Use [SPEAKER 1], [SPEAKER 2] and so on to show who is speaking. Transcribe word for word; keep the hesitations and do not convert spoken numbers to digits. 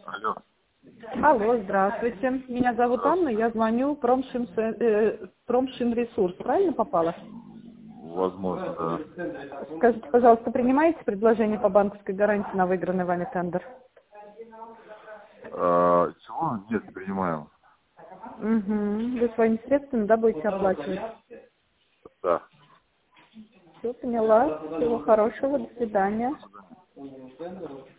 [SPEAKER 1] Алло.
[SPEAKER 2] Алло, здравствуйте. Меня зовут Анна, я звоню Промшин, э, Промшинресурс. Правильно попала?
[SPEAKER 1] Возможно, да.
[SPEAKER 2] Скажите, пожалуйста, принимаете предложение по банковской гарантии на выигранный вами тендер?
[SPEAKER 1] А, чего? Нет, не принимаем.
[SPEAKER 2] Угу. Вы своими средствами, да, будете оплачивать?
[SPEAKER 1] Да.
[SPEAKER 2] Все, поняла. Всего хорошего, до свидания.
[SPEAKER 1] До свидания.